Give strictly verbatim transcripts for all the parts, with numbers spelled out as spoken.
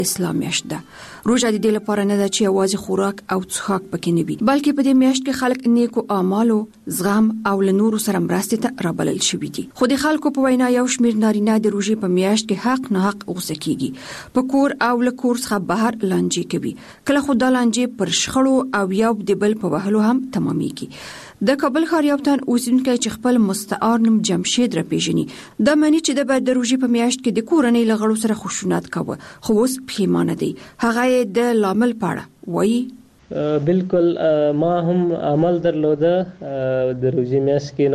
اسلام میاشت ده. روژه د دې لپاره نه ده چې یوازې خوراک او څښاک پکې نه وي، بلکې په دې میاشت کې خلک نیکو اعمالو، زغم او له نورو سره مرستې ته رابلل شوي دي. خو د خلکو په وینا یو شمېر نارینه د روژې په میاشت کې حق نه حق غوسه کیږي، په کور او له کور څخه بهر لانجې کوي. کله خو دا لانجې پر شخړو او یو د بل په وهلو هم تمامېږي. د کابل ښار یو تن اوسیدونکی چې خپل مستعار نوم جمشید را پیژني، دا معنی چې د بعد د روژې په میاشت کې د کورنۍ له غړو سره خشونت کاوه، خو اوس پښیمانه دی. هغه یې د لامل پاړه وایي. بالکل ما هم عمل درلوده د روژې میاشت کې،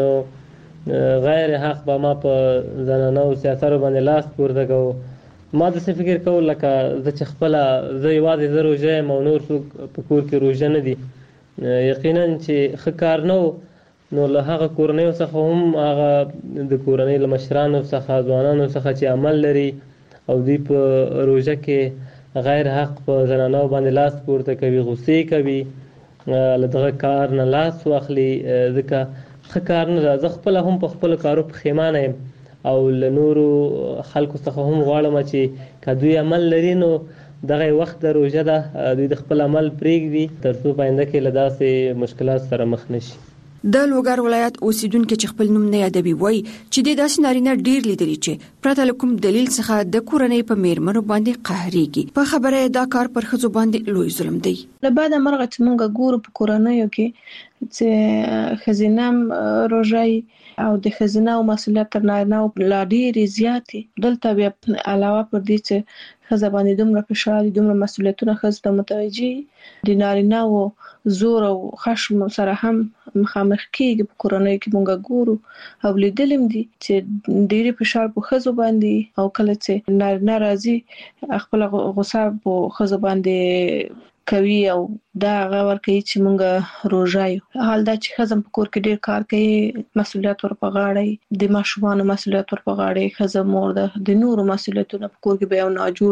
نو غیر حق به ما په زنانو سیاستو باندې لاس پورته کوو. ما داسې فکر کوو لکه زه چې خپله زه یوازې زه روژه یم او نور څوک په کور کې روژه نه دي. یقینا چې ښه کار نه و، نو له هغه کورنیو څخه هم هغه د کورنۍ له مشرانو څخه ځوانانو څخه چې عمل لري او دوی په روژه کې غیر حق په زنانو باندې لاس پورته کوي، غوسې کوي، له دغه کار نه لاس واخلي، ځکه ښه کار نه ده. زه خپله هم په خپلو کارو پښیمانه یم او له نورو خلکو څخه هم غواړم چې که دوی عمل لري نو دغه وخت د روژه ده، دوی د خپل عمل پرېږدي تر څو په آینده کې له داسې مشکلات سره مخ نشي. د لوګر ولایت اوسیدونکو چې خپل نوم نه یادوي وایي چې د داسې نارینه ډیر لیدلي چې پرته له کوم دلیل څخه د کورنۍ په میرمنو باندې قهرېږي. په خبره دا کار پر ښځو باندې لوی ظلم دی. له بعده مرغه چې موږ ګورو په کورنیو کې چې ښځینه روژه او د ښځینه مسؤلیت تر نارینه لا ډېرې زیاتې. دلته بیا علاوه پر دې چې ښځه باندې دومره فشار دي، دومره مسؤلیتونه ښځو ته متوجه د نارینه او زور او خشم سره هم مخامخ کېږي. په کورنیو کې موږ ګورو او لیدلم دي چې ډېرې فشار په ښځو باندې، او کله چې نارینه راځي خپل غوسه په ښځو باندې کوي او دا هغه ورکوي چې موږ روژه یو. حال دا چې ښځه په کور کې ډېر کار کوي، مسؤلیت ور په غاړه، د ماشومانو مسؤلیت ور په غاړه، ښځه مور ده، د نورو مسؤلیتونه په کور کې به یو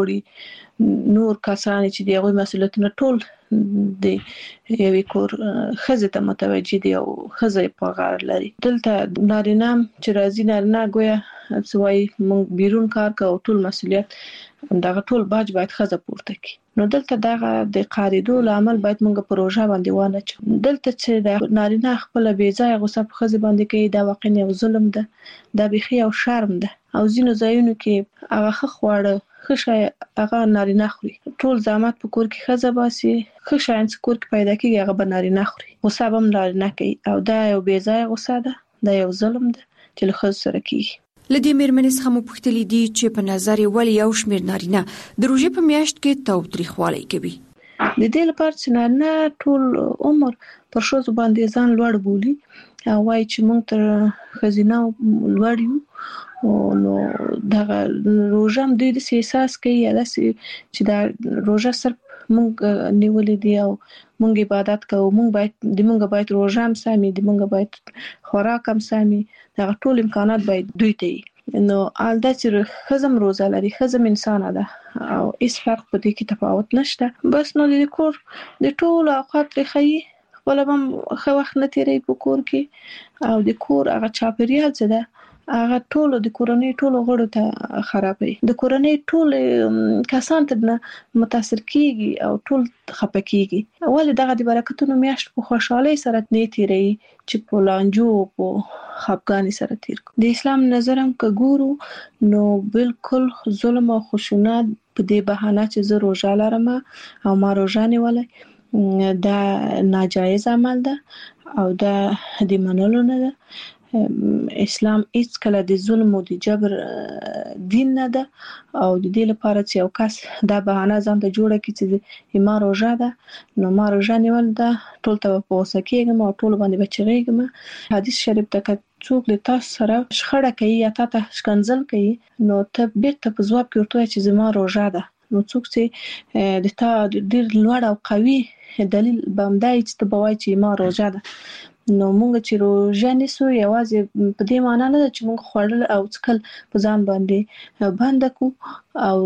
ناجوړي نور کسان چې دی هغوی مسؤلیتونه ټول د یوې کور ښځې ته متوجه دي او ښځه په غاړه لري. دلته نارینه چې راځي، نارینه ګویا څه وایي موږ بیرون کار کوو، ټول مسؤلیت دغه ټول باج باید ښځه پورته کړي. نو دلته دغه د قاریدو لامل باید موږ په روژه باندې وانه چو. دلته چې د نارینه خپل بې ځایه غوسه په ښځې باندې کوي، دا واقعا یو ظلم ده، دا بیخي یو شرم ده. او ځینو ځایونو کې هغه ښه خواړه ښه شی هغه نارینه خوري، ټول زحمت په کور کې ښځه باسي، ښه شیان چې کور کې پیدا کېږي هغه به نارینه خوري، غوسه به هم نارینه کوي. او دا یو بې ځایه غوسه ده، دا یو ظلم ده چې له ښځو سره کېږي. له دې میرمنې څخه مو پوښتلي دي چې په نظر یې ولې یو شمېر نارینه د روژې په میاشت کې تاوتریخوالی کوي. د دې لپاره چې نارینه ټول عمر پر ښځو باندې ځان لوړ بولي او وایي چې موږ تر ښځینه لوړ یو، نو دغه روژه هم دوی داسې احساس کوي یا داسې چې دا روژه صرف موږ نیولې دي او موږ عبادت کوو، موږ باید د موږ باید روژه هم سمي، د موږ باید خوراک هم سمي، دغه ټول امکانات باید دوی ته وي. نو حال دا چې ښځه هم روژه لري، ښځه هم انسانه ده او هیڅ فرق په دې کې تفاوت نشته. بس نو د کور د ټولو اوقات ترې ښایي، خپله به هم ښه وخت نه تېروي په کور کې، او د کور هغه چاپېریال څه ده هغه ټولو د کورنۍ ټولو غړو ته خرابوي، د کورنۍ ټول کسان ترنه متاثر کیږي او ټول خفه کیږي. ولې دغه د برکتونو میاشت په خوشحالۍ سره نه تیروي چې په لانجو او په خفګانۍ سره تیر کړو. د اسلام نظر هم که ګورو نو بالکل ظلم او خشونت په دې بهانه چې زه روژه لرم او ما روژه نیولې دا ناجایز عمل ده او دا د منلو نه ده. اسلام هیڅ کله د ظلم او د جبر دین نه ده او د دې لپاره چې یو کس دا بهانه ځان ته جوړه کړي چې ما روژه ده نو ما روژه نیول ده، ټول ته په غوسه کېږم او ټول باندې به چغېږم. حدیث شریف ته که څوک له تاسو سره شخړه کوي یا تا ته ښکنځل کوي نو ته بیرته په ځواب کې ورته وایې چې زما روژه ده. نو څوک چې د تا ډېر لوړ او قوي دلیل به همدا وي چې ته به وایې چې ما روژه ده. نو مونږ چې روژه نیسو یوازې په دې معنا نه ده چې مونږ خوړل او څکل په ځان باندې بنده کو او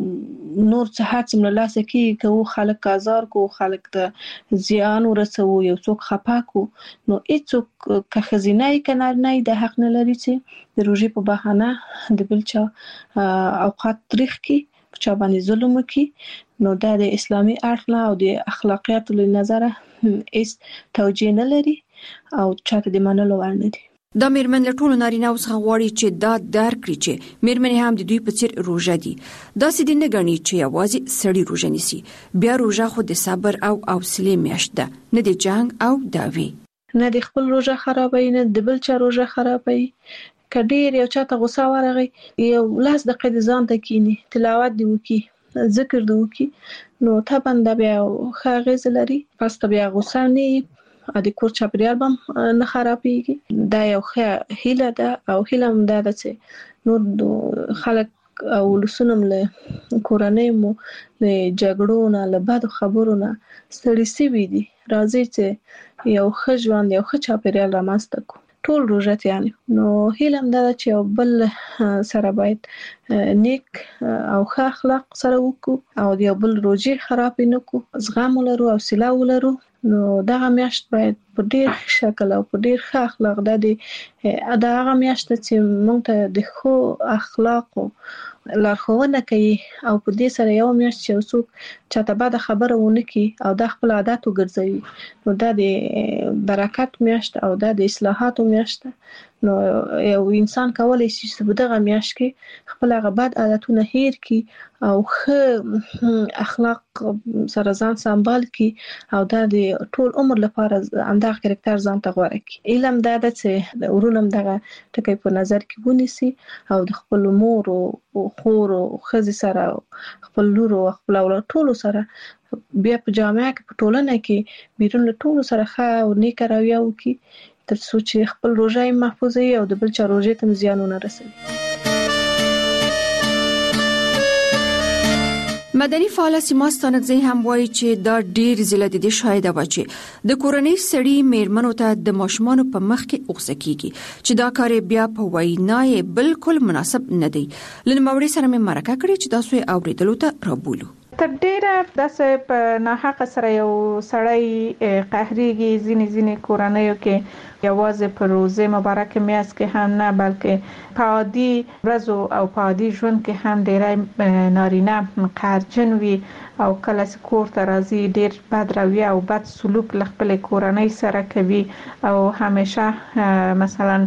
نور څه هر څه له لاسه کېږي کوو، خلک آزار کو، خلک ته زیان ورسوو، یو څوک خفه کو. نو هېڅوک که ښځینه یې که نارینه یې دا حق نه لري چې د روژې په بهانه د بل چا اوقات تریخ کړي، په چا باندې ظلم وکړي نو دا د اسلامي اړخ نه او د اخلاقیاتو له نظره هیڅ توجیه نه لري او چاته د منلو وړ نه دي. دا میرمن له ټولو نارینه‌و څخه غواړي چې دا درک کړي چې میرمنې هم د دوی په څیر روژه دي. داسې دي نه ګڼي چې یوازې سړی روژه نیسي. بیا روژه خو د صبر او حوصلې میاشت ده، نه د جنگ او دعوی. نه د خپل روژه خرابوي نه د بل چا روژه خرابوي. که ډېر یو چاته غوسه ورغی یو لاس دقیقې د ځان ته کینی تلاوت دی وکي ذکر دی وکي نو طبعا دا بیا ښه اغېز لري. پس ته بیا غوسه نه ا د کور چاپیریال هم نه خرابېږي. دا یو ښه هیله ده او هیله هم ده چې نور خلک او ولسونه له کورنۍ مو له جګړو نه له بدو خبرو نه ستړي شوي دي. راځي چې یو ښه ژوند یو ښه چاپیریال رامنځته کړو ټول روژتیان. نو هیله هم ده چې یو بل سره باید نیک او ښه اخلاق سره وکړو او د یو بل روژې خرابې نه کړو، زغم ولرو او حوصله ولرو. نو دغه میاشت باید په ډیر شکل او په ډیر ښه اخلاق د دې د هغه میاشت چې موږ ته د ښو اخلاقو لارښوونه کوي او په دې سره یو میاشت چې وسوک چاته بعد خبره ونه کی او د خپل عادت وګرځوي نو دا د برکت میاشت او دا د اصلاحاتو میاشت. نو یو انسان کولای شي چې په دغه میاشت کې خپل هغه بد عادتونه هیر کی او ښه اخلاق سره ځان سمبال کی او دا د ټول عمر لپاره اندغه کریکټر ځان ته غوړه کی. علم دا ده چې ورونم دغه ټکی په نظر کې ونیسي او د خپل مور او خور او خزي سره خپل لور او خپل اولاد ټول سره بیا په جامعه کې په ټولنه کې بیرون له ټول سره ښه او نیک رویه وکړي تر څو چې خپل روژه محفوظ وي او د بل چا روژې ته زیان ونه رسوي. مدني فعال سیما ستانکزی هم وایي چې دا ډیر ضلع د دې شاهده و چې د کورنۍ سړي میرمنو ته د ماشومانو په مخ کې اوغسه کیږي چې دا کار بیا په وینای بالکل مناسب نه دی. لنموړي سره مې مرکه کړې چې تاسو یې اوریدلو ته رابولو. تر ډیره داسې په ناحقه سره یو سړی قهريږي ځینې ځینې کورنیو کې یوازې په روزه مبارکه میاشت کې هم نه بلکې په عادي ورځو او په عادي ژوند کې هم ډیری نارینه قهرجن وي او کله چې کور ته راځي ډیر بد رویه او بد سلوک له خپل کورنۍ سره کوي او همیشه مثلا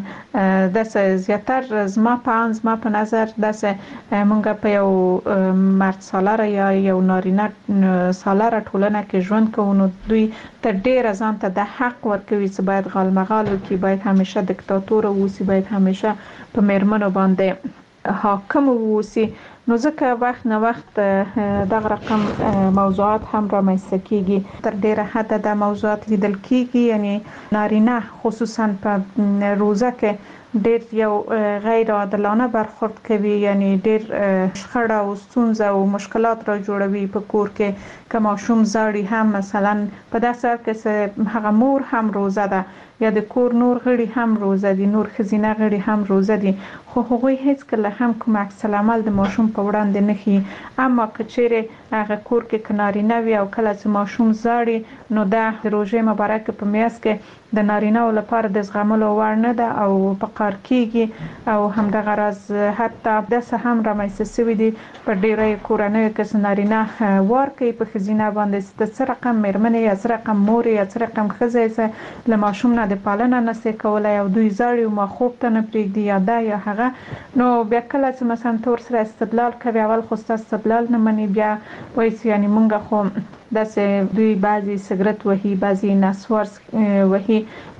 داسې زیاتره زما په ان زما په نظر داسې مونږ په یو مرد سالاره یا یو نارینه سالاره ټولنه کې ژوند کوو نو دوی تر ډیره ځان ته د حق ورکوي چې باید غالمغال وکړي، باید همیشه دیکتاتور اوسي، باید همیشه په میرمنو باندې حاکم اوسي. نو ځکه وخت نه وخت دغه رقم موضوعات هم رامنځته کیږي. تر ډیره حد د موضوعات لیدل کیږي یعنی نارینه خصوصا په روزه کې ډیر یو غیر عادلانه برخورد کوي، یعنی ډیر شخړه او ستونزه او مشکلات را جوړوي په کور کې. که ماشوم زاړي هم مثلا په داسې حال کې هغه مور هم روزه ده یا د کور نور غړي هم روزه دي، نور خزینه غړي هم روزه دي، خو هغوی هیڅ کله هم کوم عکس العمل د ماشوم په وړاندې نه ښيي. اما که چیرې هغه کور کې نارینه وي او کله چې ماشوم زاړي نو دا د روژې مبارکه په میاشت کې د نارینه‌و لپاره د زغملو وړ نه ده او په قهر کیږي. او همدغه راز حتی داسې هم رامنځته شوي دي په ډیری کورنیو کې چې نارینه وار کوي په ښځینه باندې چې څه رقم میرمنې یا څه رقم مور یا څه رقم ښځه یې له ماشوم نه د پالنه نشي کولای او دوی زاړي او ما خوب ته نه پرېږدي یا دا یا هغه. نو بیا کله چې مثلا تور سره استدلال کوي اول خو ستاسو استدلال نه مني، بیا وایي چې یعنی مونږ خو داسې دوی بعضی سګرټ وهي بعضی نسوار وهي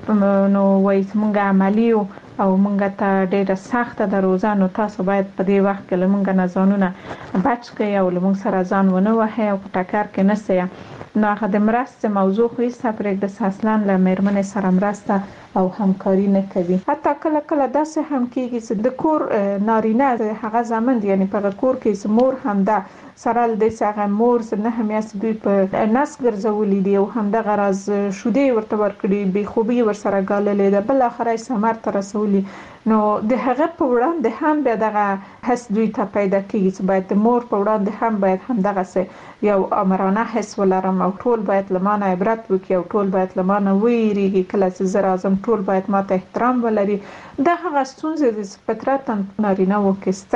نو وایي چې مونږ عملی او مونږ ته ډیره سخته د روزه نو تاسو باید په دې وخت کې لمونږ نه ځانونه بچ کړئ او لمونږ سره ځان ونه وهئ او په ټکر کې نه سئ. نو هغه د مرستې موضوع خو هیڅ پرېږده اصلا له میرمنې سره مرسته او همکاري نه کوي. حتی کله کله داسې هم کېږي چې د کور نارینه هغه زمند یعنی په کور کې مور هم ده سره د هغه مور نه همیاست دوی په نس ګرځولې دي او همدغه راز شودې ورته ورکړي به خوبي ورسره ګاللې ده بل اخرای سمر تر رسولي. نو د هغه په وړاندې هم به دغه حس دوی ته پیدا کیږي چې باید د مور په وړاندې هم باید همدغه څه یو امرانه حس ولرم او ټول باید لمانه عبرت وکړي او ټول باید لمانه ویریږي کله چې زه راځم ټول باید ماته احترام ولري. دا هغه ستونزې د فطرت نارینه وکسته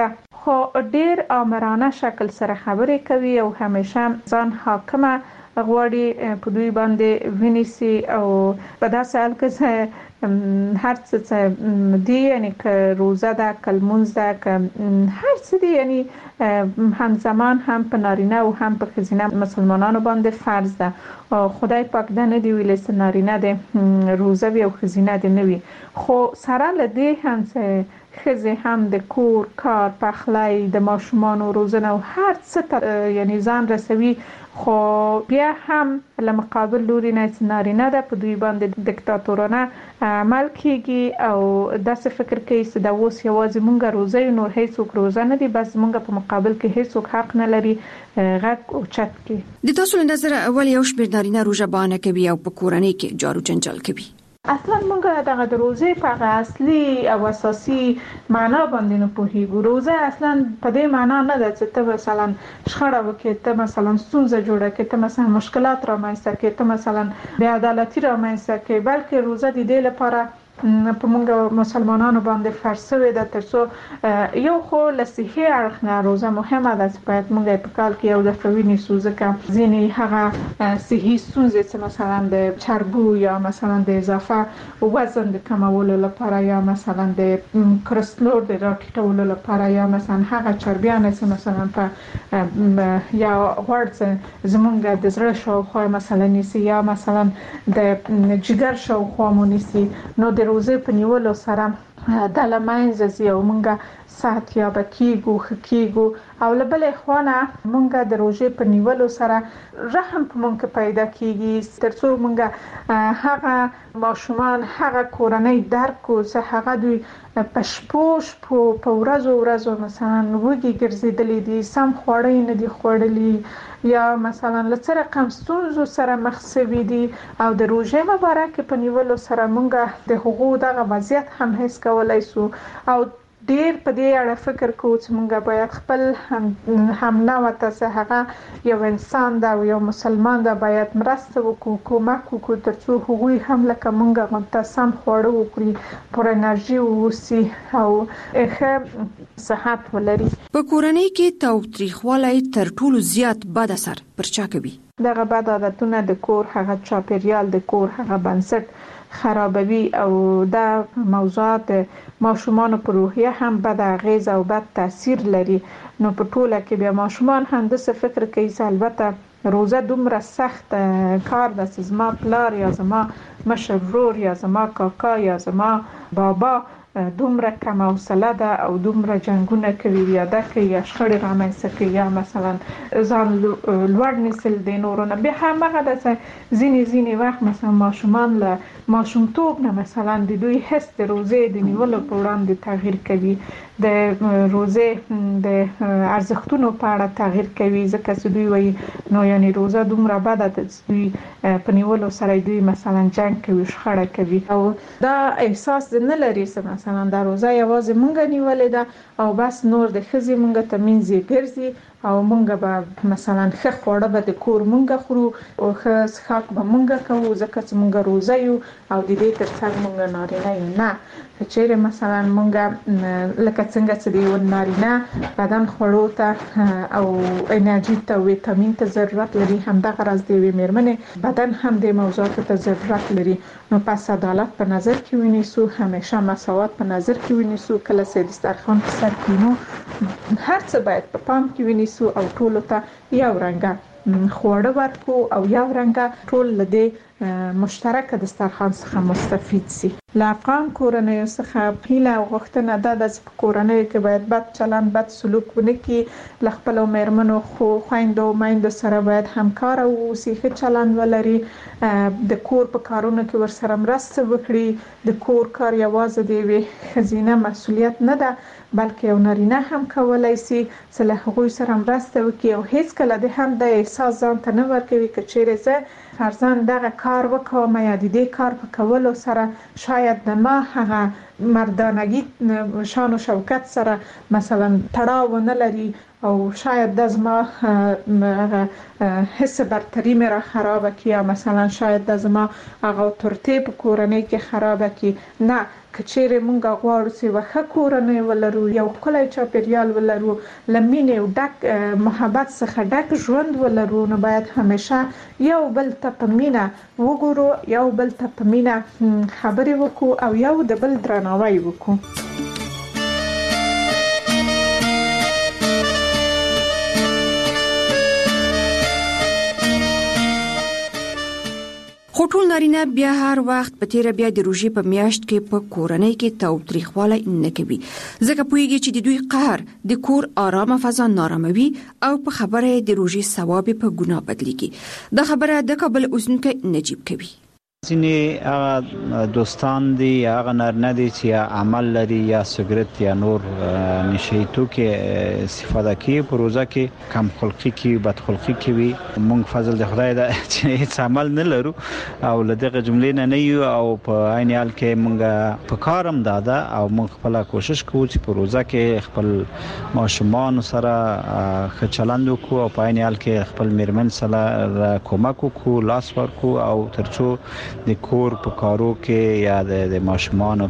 خو ډیر آمرانه شکل سره خبرې کوي او همیشه ځان حاکمه غواړي په دوی باندې ونیسي او په داسې حال کې هر څه دی یعنی که روزه ده کلمونز ده که هر څه دی یعنی همزمان هم په نارینه او هم په ښځینه مسلمانانو باندې فرض ده. خدای پاک دا نه دی ویلي چې نارینه د روزه وي او ښځینه د نه وي، خو سره له دې هم چې ښځې هم د کور کار پخلی د ماشومانو روزنه او هر څه ته یعنی ځان رسوي، خو بیا هم له مقابل لوري نه چې نارینه ده په دوی باندې دیکتاتورانه عمل کیږي او داسې فکر کوي چې دا اوس یوازې مونږ روزه یو، نور هیڅوک روزه نه دي، بس مونږ په مقابل کې هیڅوک حق نه لري غږ اوچت کړي. د تاسو له نظر اول یو شمېر نارینه روزه بانه کوي او په کورنۍ کې جارو جنجال کوي. اصلا مونږ دغه د روزې په هغه اصلي او اساسي معنا باندې نه پوهیږو. روزه اصلا په دې معنا نه ده چې ته مثلا شخړه وکړې، ته مثلا ستونزه جوړه کړې، ته مثلا مشکلات رامنځته کړې، ته مثلا بې عدالتي رامنځته کړې، بلکې روزه د دې لپاره په موږ مسلمانانو باندې فرض شوی ده ترڅو یو خو له صحي اړخ نه روزه مهمه ده چې باید موږ په کال کې یو دفعه ونیسو، ځکه ځینې هغه صحي ستونزې چې مثلا د چربو یا مثلا د اضافه وزن د کمولو لپاره یا مثلا د کلسترول د راټیټولو لپاره یا مثلا هغه چربیان چې مثلا په یا غوړ زمونږ د زړه شاوخوا مثلا نیسي یا مثلا د جګر شاوخوا مو نیسي، نو د روزه په نیولو سره د لمنځه زی او مونږه صحت یاب کیږو خکیږو او له بلې خوانه مونږه د روزه په نیولو سره رحم په مونږ پیدا کیږي ترڅو مونږه هغه ماشومان هغه کورنۍ درکو چې هغه دوی پښپوش په ورځو ورځو مثلا وګي ګرځیدلې دي، سم خوړې نه دي خوړلې یا مثلا لڅ رقم ستونزو سره مخ شوي دي او د روزه مبارک په نیولو سره مونږه د حقوق دغه وضعیت هم هیڅ کولای سو او ډیر په دې اړه فکر کوو چې مونږ باید خپل هم هم نو تاسو هغه یو انسان دا یو مسلمان دا باید مرسته وکړو، کومک وکړو ترڅو هغوی هم لکه مونږ غوښته سم خوړو وکړي، پر انرژي ووسي او ښه صحت ولري. په کورنۍ کې تاوتریخوالی تر ټولو زیات بد اثر پر چا کوي؟ دغه بد عادتونه د کور هغه چاپیریال د کور هغه بنسټ خرابوي او دا موضوعات ماشومان په روحیه هم بد اغیز او بد تاثیر لري. نو په ټوله کې بیا ماشومان هم د څه فکر کوي چې البته روزه دومره سخت کار ده چې زما پلار یا زما مشر ورور یا زما کاکا یا زما بابا دومره کم حوصله ده او دومره جنگونه کوي یا د کوي یا شخړې رامنځته کوي یا مثلا ځان لوړ نیسل د نورو نه. بیا هم هغه د ځینې ځینې وخت مثلا ماشومان له ماشومتوب نه مثلا د دوی حس د روزې د نیولو په وړاندې تغییر کوي، د روزې د ارزښتونو په اړه تغییر کوي، ځکه چې دوی وایي نو یعنی روزه دومره بده ده چې دوی په نیولو سره دوی مثلا جنگ کوي، شخړه کوي او دا احساس نه لري چې مثلا دا روزه یوازې مونږ نیولې ده او بس نور د ښځې مونږ ته منځي ګرځي او مونږ به مثلا ښه خواړه به د کور مونږ خورو او ښه څښاک به مونږ کوو ځکه چې مونږ روزه یو او د دې ترڅنګ مونږ نارینه یو. نه چیرې مثلا مونږ لکه څنګه چې د یو نارینه بدن خوړو ته او انرژي ته ویټامین ته ضرورت لري، همدغه راز د یوې میرمنې بدن هم د موضوعاتو ته ضرورت لري. نو پس عدالت په نظر کې ونیسو، همیشه مساوات په نظر کې ونیسو، کله چې دسترخوان په سر کینو هر څه باید په پام کې ونیسو او ټول ته یو رنګه خواړه ورکو او یو رنګه ټول لدې مشترک دسترخوان څخه مستفید سي. له افغان کورنۍ څخه هیله او غوښتنه ده چې په کورنۍ کې باید بد چلند بد سلوک ونه کړي، له خپل میرمنو خو خويندو میندو سره باید همکار او ښه چلند ولري، د کور په کارونو کې ورسره مرسته وکړي. د کور کار یوازې د یوې ښځینه مسؤلیت نه ده بلکې یو نارینه هم کولای شي چې له هغوی سره مرسته وکړي او هیڅ کله د هم د احساس ځان ته نه ورکوي که چیرې زه فرضاً دغه کار وکوم یا د دې کار په کولو سره شاید د ما هغه مردانگی شان و شوکت سره مثلا تړاو نه لري او شاید د زما حس برتری مې را خراب کی یا مثلا شاید د زما هغه ترتیب کورنۍ کې خراب کی. نه، کچېره مونږ غواړو چې وخت کورنۍ ولرو، یو کلی چاپیریال ولرو، لمینه او ډک محبت څخه ډک ژوند ولرو، نو باید همیشه یو بل ته په مینه وګورو، یو بل ته په مینه خبرې وکړو او یو د بل درناوی وکړو. خو ټول نارینه بیا هر وخت په تیر بیا د روژې په میاشت کې په کورنۍ کې تاوتریخوالی نه کوي، ځکه پوهیږي چې د دوی قهر د کور آرامه فضا ناراموي او په خبره د روژې ثواب په ګناه بدلیږي. دا خبره د کابل اوسیدونکو نجیب کوي. ځینې هغه دوستان دي، هغه نارینه دي چې عمل لري یا سګرټ یا نور نشي توکي استفاده کوي، په روزه کې کم خلقي کوي، بد خلقي کوي. مونږ فضل د خدای دا چې هیڅ عمل نه لرو او لدغه جملې نه نه یو، او په عین حال کې مونږ په کارم دادا او مونږ خپل کوشش کوو چې په روزه کې خپل ماشومان سره ښه چلند وکړو او په عین حال کې خپل میرمن سره کومک وکړو، لاس ورکړو او ترڅو د کور په کارو کې یا د ماشومان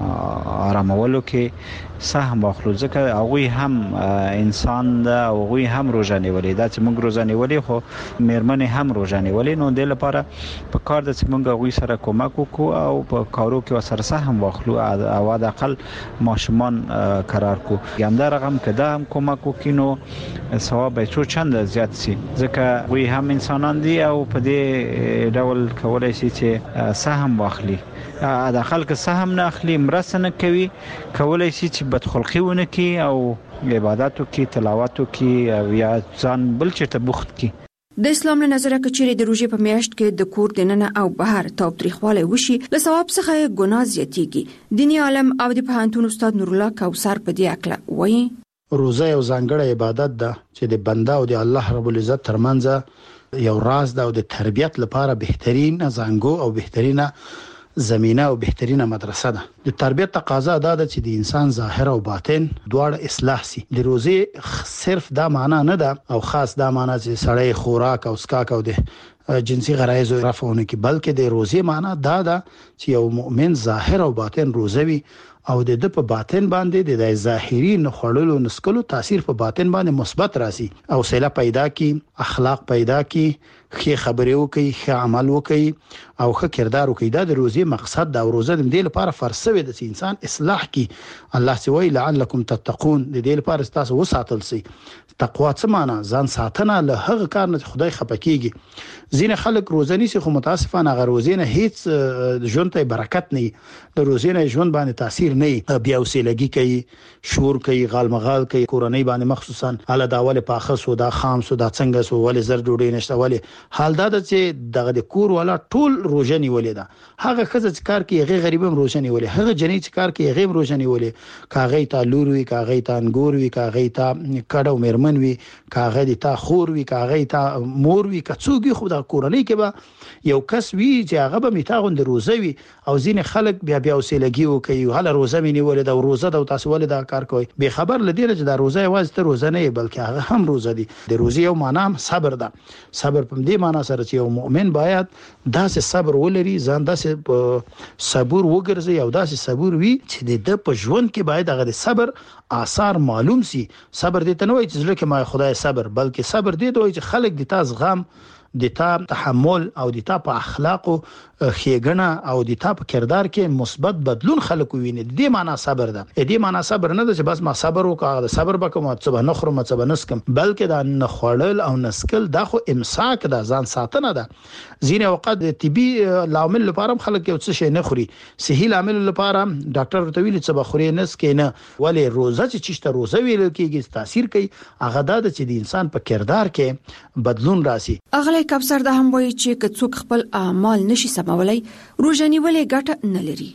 په آرامولو کې سهم واخلو، ځکه هغه هم انسان ده او هغه هم روزه نیولې ده چې موږ روزه نیولې، خو میرمنې هم روزه نیولې. نو د لپاره په کار د چې موږ هغه سره کومک وکړو او په کارو کې سره سهم واخلو او د اقل ماشومان قرار کو. یم دا رقم کده هم کومک وکینو ثواب به څو چند زیات سي، ځکه وی هم انسانان دي او په دې ډول کولای شي چې سهم واخلي. د خلک سهم نه اخلي، مرسته نه کوي، کولای شي چې بدخلقي ونه کوي او عبادتو کې تلاوتو کې او یا ځان بل چېرته بوخت کی. د اسلام له نظره کچېره د روژې په میاشت کې د کور دننه او بهر تاوتریخوالی وشي، له ثواب څخه ګناه زیاتېږي. دیني عالم او د پوهنتون استاد نور الله کوثر په دې اړه وایي: روزه یو ځانګړی عبادت ده چې د بنده او د الله رب العزت ترمنځ یو راز ده او د تربیت لپاره بهترین زنګو او بهترینه زمينه او بهترینه مدرسه ده. د تربیت تقاضا دا ده چې د انسان ظاهر او باطن دواړه اصلاح سي. د روزه صرف دا معنا نه ده او خاص دا معنا چې سړی خوراک او اسکاک او د جنسي غرایز رفعونه کې، بلکې د روزه معنا دا ده چې یو مؤمن ظاهر او باطن روزوي او د د په باطن باندې د ظاهري نخړلو نسکلو تاثیر په باطن باندې مثبت راسي او سیله پیدا کی، اخلاق پیدا کی، ښه خبرې وکي، ښه عمل وکي او ښه کردار وکي. دا د روزي مقصد دا. روزه د دې لپاره فرض ده چې انسان اصلاح کی. الله سوی لعلکم تتقون، د دې لپاره تاسو وساتل سي. تقوا څه معنا؟ ځان ساتنه له هغه کار نه خدای خپکیږي. ځینې خلک روزه نیسي خو متاسفانه هغه روزه نه هیڅ ژوند ته برکت نه، د روزه نه ژوند باندې تاثیر نه، بیا وسیلګي کوي، شور کوي، غالمغال کوي، کورنۍ باندې مخصوصا اله داوله پاخه سو دا خام سو دا څنګه سو ولې زر ډوډۍ نشته. ولې حال دا چې دغه د کور والا ټول روزه نیولې ده. هغه خزه چې کار کوي هغه غریبم روزه نیولې، هغه جنې چې کار کوي هغه روزه نیولې، کاغی تا لور وی، کاغی تا انګور وی، کاغی تا کډو میرمن وی، کاغی تا خور وی، کاغی تا مور وی، کڅوږي خو د کورنۍ کې به یو کس وی چې هغه به میتاغون د روزه وی او ځینې خلک بیا بیا وسیلګي وکي، هله روزه مې نیولې دا روزه دا تاسو ولې دا کار کوي، به خبر لدی چې دا روزه یوازې ته روزه نه بلکې هغه هم روزه دي. د روزه یو معنا صبر ده. صبر په دې معنا سره چې یو مؤمن باید داسې صبر ولري، ځان داسې صبور وګرځي او داسې صبور وي چې د په ژوند کې باید هغه د صبر آثار معلوم سي. صبر دې ته نه وایي چې ځکه ما خدای صبر، بلکې صبر دې ته وایي چې خلک د تاسو غم، د تا تحمل او د تا په اخلاق او خېګنه او د تا په کردار کې مثبت بدلون خلک ویني. دې معنا صبر ده. دې معنا صبر نه ده چې بس ما صبر وکړم، صبر وکم او څه نه خورم څه نه نسکم، بلکې دا نه خړل او نسکل دا خو امساک ده، ځان ساتنه ده. ځینې وخت د طبي لامل لپاره خلک یو څه شي نه خوري، صحي لامل لپاره ډاکټر ته ویلي چې بخوري نسکې نه، ولې روزه چې چشته روزه ویل کېږي تاثیر کوي. هغه دا چې د انسان په کردار کې بدلون راسي. اغلی کوثر دا هم وایي چې که څوک خپل اعمال نشي سمولای، روزه نیولې ګټه نه لري.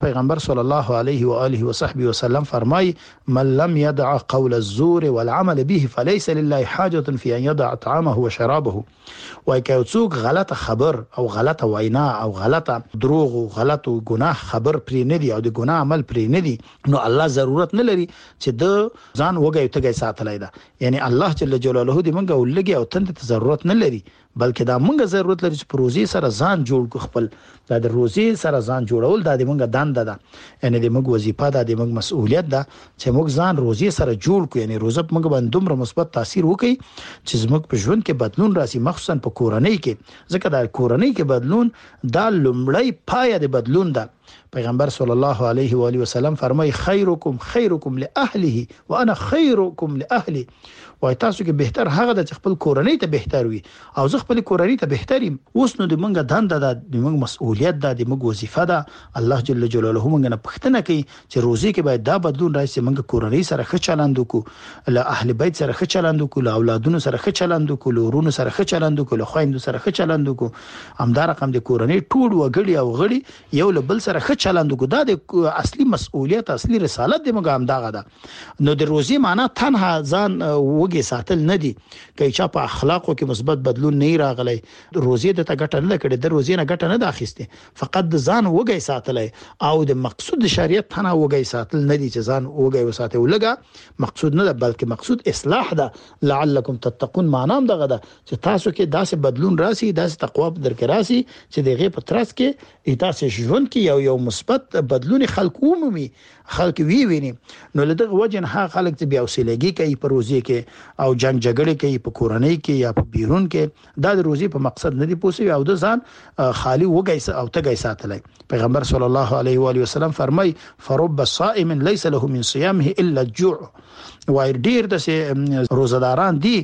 پیغمبر صلی الله علیه و آله و صحبه وسلم فرمای من لم يدع قول الزور والعمل به فليس لله حاجه في ان يدع طعامه وشرابه. وای که څوک غلطه خبر او غلطه وینا او غلطه دروغ او غلطه ګناه خبر پرې نه دی او د ګناه عمل پرې نه دی، نو الله ضرورت نه لري چې د ځان وګي تګي ساتلای دا. یعنی الله جل جلاله دې منګه ولګي او تند ته ضرورت نه لري، بلکې دا مونږه ضرورت لري چې پروژې سره ځان جوړ کو، خپل دا د روزي سره ځان جوړول دا د مونږه دنده ده، یعنی د مونږ وظیفه ده، د مونږ مسؤلیت ده چې مونږ ځان روزي سره جوړ کو. یعنی روزه مونږ باندې دومره مثبت تاثیر وکړي چې زموږ په ژوند کې بدلون راسي، مخصوصا په کورنۍ کې، ځکه دا کورنۍ کې بدلون دا لومړی پایه د بدلون ده. پیغمبر صلی الله علیه و آله وسلم فرمای خیرکم خیرکم لاهله وانا خیرکم لاهلی. وای تاسو کې بهتر هغه د خپل کورنۍ ته بهتر وي او زه خپل کورنۍ ته بهتر یم. اوس نو د منګه دنده ده، د منګه مسؤلیت ده، د منګه وظیفه ده. الله جل جلاله منګه نه پښتنه کوي چې روزي کې باید دا بدلون راشي، منګه کورنۍ سره ښه چلند وکړو، له اهل بیت سره ښه چلند وکړو، له اولادونو سره ښه چلند وکړو، له ورونو سره ښه چلند وکړو، له خويندو سره ښه چلند وکړو. همدا رقم د کورنۍ ټول وګړي او غړي یو له بل سره ښه چلند وکړو. دا د اصلي مسؤلیت اصلي رسالت د منګه همداغه ده. نو د روزي معنا تنها ځان وګي ساتل نه دي، که چا په اخلاقو کې مثبت بدلون نه راغلی روزي د ته ګټه نه کړي، د روزي نه ګټه نه اخیسته، فقط د ځان وګي ساتلای او د مقصود شریعت تنها وګي ساتل نه دي چې ځان وګي وساته ولګه مقصود نه ده، بلکې مقصود اصلاح ده. لعلکم تتقون معنا هم دغه ده چې تاسو کې داسې بدلون راسي، داسې تقوا درکې راسي چې دغه په ترڅ کې تاسو ژوند کې یو یو مثبت بدلون خلق عمومي خلق وی ویني. نو لدغه وجه نه خلک چې بیا وسیلګي کوي په روزي کې او جنگ جګړه کوي په کورنۍ کې یا په بیرون کې، دا د روزي په مقصد نه دی پوسي او د ځان خالی وګي او تګي ساتلای. پیغمبر صلی الله علیه و آله وسلم فرمای فرب الصائم ليس له من صيامه الا الجوع. وای ډیر د روزداران دي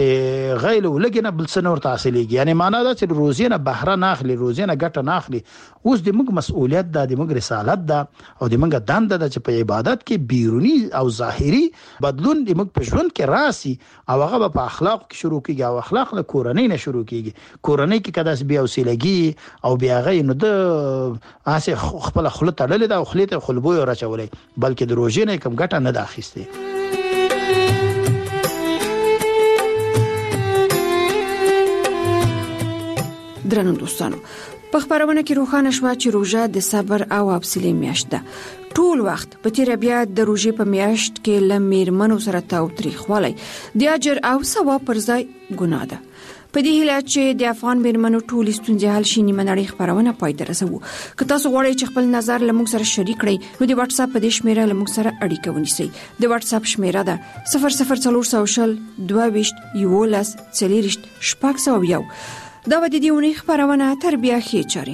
چې غیل ولګنه بل څه نور تحصیلېږي، یعنی معنا دا چې روزي نه بهره نه اخلي، روزي نه ګټه نه اخلي. اوس د موږ مسؤلیت ده، د موږ رسالت ده او د موږ دنده ده چې په عبادت کې بیرونی او ظاهري بدلون د موږ په ژوند کې راسي او هغه په اخلاق کې شروع کیږي او اخلاق له کورنۍ نه شروع کیږي. کورنۍ کې کداس بیا وسیلګي او بیا غي نو د اسه خپل خپل تړلې ده او خلیته خلبو راچولې، بلکې د روزي نه کم ګټه نه اخیسته. درنو دوستانو، په خبرونه کې روښانه شو چې روزه د صبر او حوصله میاشت ده. ټول وخت په تیر بیا د روزې په میاشت کې لمرمنو سره تاوتریخوالی د اجر او ثواب پر ځای ګناه ده. په دې هیله چې د افغان میرمنو ټول ستونزې حل شي، نیمه نړۍ خبرونه پای ته رسوو. که تاسو غواړئ چې خپل نظر له موږ سره شریک کړئ، نو د واتس اپ په دې شمیره له موږ سره اړیکه ونیسئ. د واتس اپ شمیره ده صفر صفر څلور سوشل دوه یولس څلریشت شپږ سوه یو. دا و د دې اونۍ خبرونه تربیه خې چاري.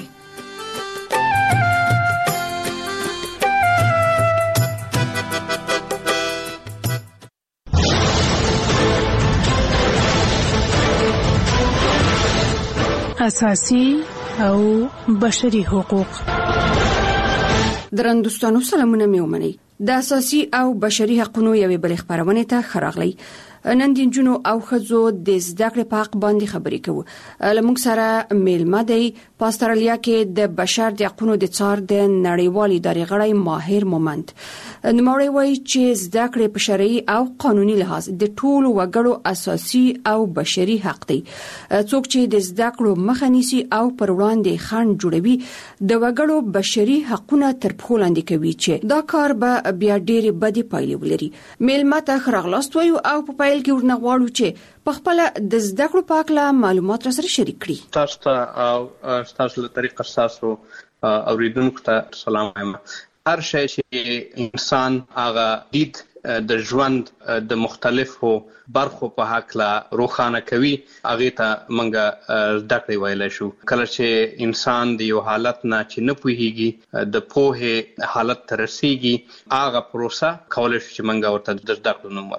اساسي او بشري حقوق. درن دوستانو سلامونه مې ومنئ. د اساسي او بشري حقوقو یوې بلې خبرونه ته خراغلی. نن د جنونو او خزو د زده کړې په حق باندې خبرې کوو. لمونږ سره میلمه دی په استرالیا کې د بشر د حقوقو د څار د نړیوال ادارې غړی ماهر مومند. نوموړی وایي چې زده کړې په شرعي او قانوني لحاظ د ټولو وګړو اساسي او بشري حق دی. څوک چې د زده کړو مخه نیسي او پر وړاندې خنډ جوړوي د وګړو بشري حقوقونه تر پښو لاندې کوي چې دا کار به بیا ډېرې بدې پایلې ولري. میلمه ته خراغلاست وایو او په کې ورنغواړو چې په خپل د زده کړو په اړه معلومات را سره شریک کړي. تاسو ته او تاسو له طریقې تاسو اوریدونکو ته سلام وایم. هر شی چې انسان هغه دید د ژوند د مختلفو برخو په حق لا روښانه کوي، هغه ته موږ زده کړې ویلی شو. کله چې انسان د یو حالت نه چې نه پوهیږي د پوهې حالت ته رسیږي، هغه پروسه کولی شو چې موږ ورته د زده کړو نوم ورکړو.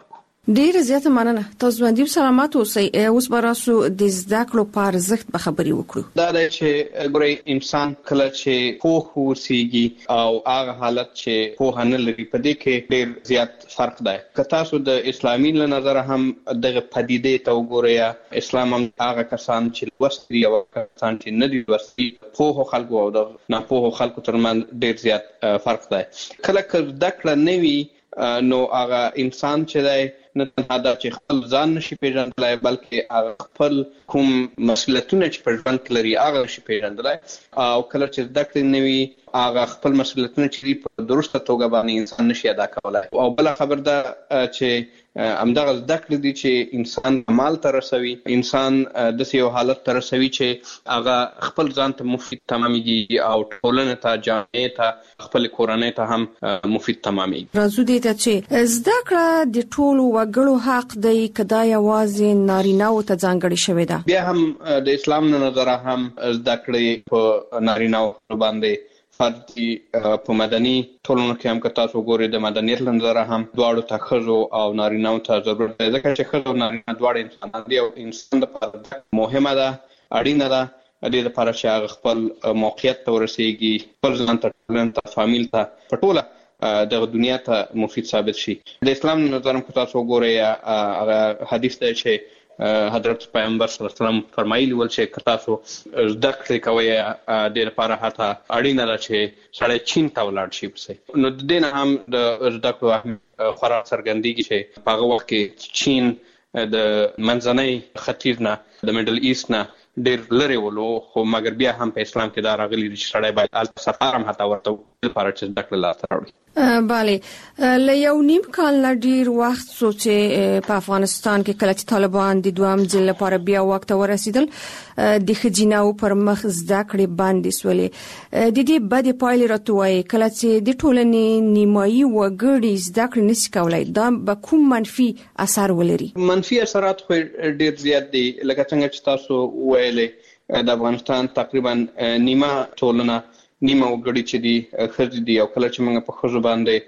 ډیر زیاته مننه. تاسو باندې سلامات اوسئ. اوس براسو د زده کړو په ارزښت به خبرې وکړو. دا د چې ګوري انسان کله چې پوه وسیږي او هغه حالت چې پوه نه لري په دې کې ډیر زیات فرق دی. که تاسو د اسلامي له نظر هم دغه پدیدې ته وګورئ، اسلام هم هغه کسان چې لوستي او کسان چې نه دي لوستي، پوه خلکو او د ناپوه خلکو ترمنځ ډیر زیات فرق دی. کله که زده کړه نه وي نو هغه انسان چې دی نه تنها دا چې خپل ځان نشي پیژندلای، بلکې هغه خپل کوم مسؤلیتونه چې په ژوند کې لري هغه نشي پیژندلای. او کله چې زده کړه نه وي هغه خپل مسؤلیتونه چې په درسته توګه باندې انسان نشي ادا کولای. او بل خبر ده چې همدغه زده کړه دي چې انسان عمل ته رسوي، انسان د یو حالت ته رسوي چې هغه خپل ځان ته مفید تمامېږي او ټولنې ته، جامعې ته، خپل کورنۍ ته هم مفید تمامېږي. راځو دې ته چې زده کړه د ټولو وګړو حق دی، کدا یوازې نارینه‌و ته ځانګړې شوې ده؟ بیا هم د اسلام له نظره هم زده کړې په نارینه‌و باندې فرض دي. په مدني ټولنو کې هم که تاسو ګورئ د مدنیت له نظره هم دواړو ته ښځو او نارینه‌و ته ضرورت دی، ځکه چې ښځو او نارینه دواړه انسانان دي او انسان لپاره مهمه ده، اړینه ده دې لپاره چې هغه خپل موقعیت ته ورسېږي، خپل ځان ته، ټولنې ته، فامیل ته، په ټوله دغه دنیا ته مفید ثابت شي. د اسلام له نظر هم که تاسو وګورئ هغه حدیث دی چې حضرت پیغمبر صلی الله علیه وسلم فرمایلی ول چې که تاسو زده کړې کوئ دې لپاره حتی اړینه ده چې سړی چین ته ولاړ شي پسې. نو د دې نه هم د زده کړو اهمیت خورا څرګندېږي چې په هغه وخت کې چین د منځنۍ ختیځ نه، د میډل ایست نه ډېر لرې ولو، خو مګر بیا هم په اسلام کې دا راغلي دي چې سړی باید هلته سفر هم حتی ورته وکړي لپاره چې زده کړه لاسته راوړي. بله، له یو نیم کال نه ډیر وخت څو چې په افغانستان کې کله چې طالبان د دوام ځل لپاره بیا واک ته ورسېدل، د ښځیناو پر مخ زده کړې بندې سولې. د دې بدې پایلې راته وایي کله چې د ټولنې نیمایي وګړي زده کړې نشي کولای، دا به کوم منفي اثر ولري؟ منفي اثرات خو ډیر زیات دي. لکه څنګه چې تاسو وویلې د افغانستان تقریبا نیمه ټولنه، نیمه وګړي چې دي ښځې دي، او کله چې موږ په ښځو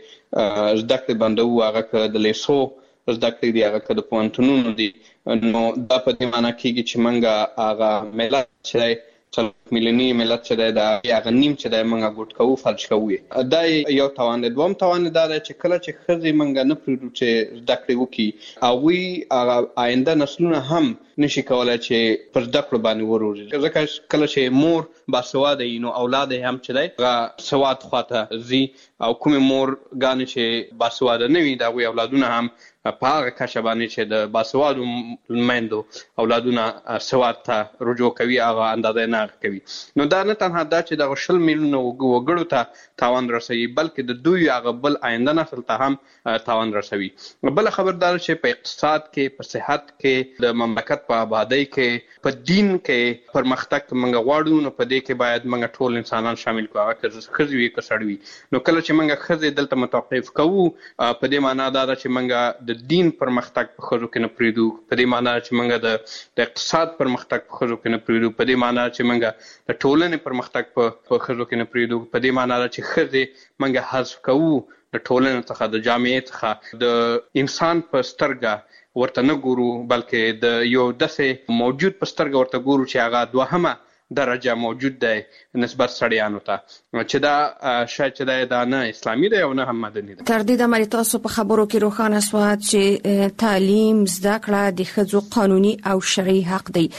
باندې زده کړې بندوو، هغه که د لیسو زده کړې دي، هغه که د پوهنتونونو دي، نو دا په دې معنی کېږي چې موږ هغه ملت چې دی، څلور میلیوني ملت چې دی، د هغه نیم چې دی موږ ګوټ کوو، فلج کوو یې. دا یو تاوان دی. دوم تاوان دا دی چې کله چې ښځې موږ نه پرېږدو چې زده کړې وکړي، هغوی هغه آینده نسلونه هم نشي کولای چې پر زده کړو باندې وروزي، ځکه کله چې مور باسواده وي نو اولاد یې هم چې دی هغه سواد خواته ځي، او کومې مور ګانې چې باسواده نه وي د هغوی اولادونه هم په هغه کچه باندې چې د باسوادو میندو اولادونه سواد ته رجوع کوي، هغه اندازه یې نه کوي. نو دا نه تنها دا چې دغه شل میلیونه وګړو ته تاوان رسوي، بلکې د دوی هغه بل آینده نسل ته هم تاوان رسوي. بله خبردار چې په اقتصاد کې، په صحت کې، د مملکت په آبادی کې، په دین کې پرمختګ موږ غواړو، نو په دې کې باید موږ ټول انسانان شامل کړو، هغه که ښځې وي که سړي وي. نو کله چې موږ ښځې دلته متوقف کوو، په دې معنا دا ده چې موږ د دین پرمختګ په ښځو کې نه پرېږدو، په دې معنا چې موږ د اقتصاد پرمختګ په ښځو کې نه پرېږدو، په دې معنا چې موږ د ټولنې پرمختګ په ښځو کې نه پرېږدو، په دې معنا ده چې ښځې موږ حذف کوو د ټولنې څخه، د جامعې څخه، د انسان په سترګه ورته نه ګورو، بلکې د یو داسې موجود په سترګه ورته ګورو چې هغه دوهمه درجه موجود دی نسبت سړیانو ته، چې دا شاید چې دا دا نه اسلامي دی او نه هم مدني دی. تر دې دمه تاسو په خبرو کې روښانه شوه چې تعلیم، زده کړه د ښځو قانوني او شرعي حق دی.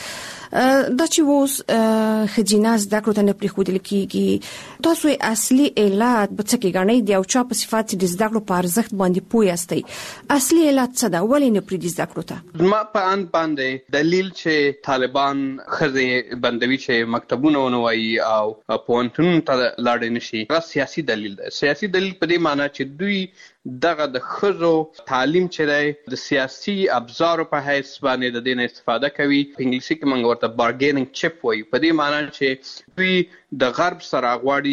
دا چې اوس ښځینه زده کړو ته نه پرېښودل کېږي، تاسو یې اصلي علت به څه کې ګڼئ؟ د یو چا په صفت چې د زده کړو په ارزښت باندې پوه یاستئ، اصلي علت څه ده؟ ولې نه پرېږدي زده کړو ته؟ زما په اند باندې دلیل چې طالبان ښځې بندوي چې مکتبونه ونه وایي او پوهنتونونو ته لاړې نشي، هغه سیاسي دلیل دی. سیاسي دلیل په دې معنی چې دوی دغه د ښځو تعلیم چې دی د سیاسي ابزارو په حیث باندې د دې نه استفاده کوي. په انګلیسي کې موږ ورته بارګیننګ چپ وایو، په دې معنی چې دوی د غرب سره غواړي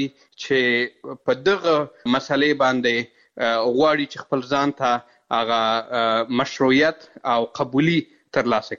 چې په دغه مسلې باندې غواړي چې خپل ځان ته هغه مشروعیت او قبولي ترلاسه کړي.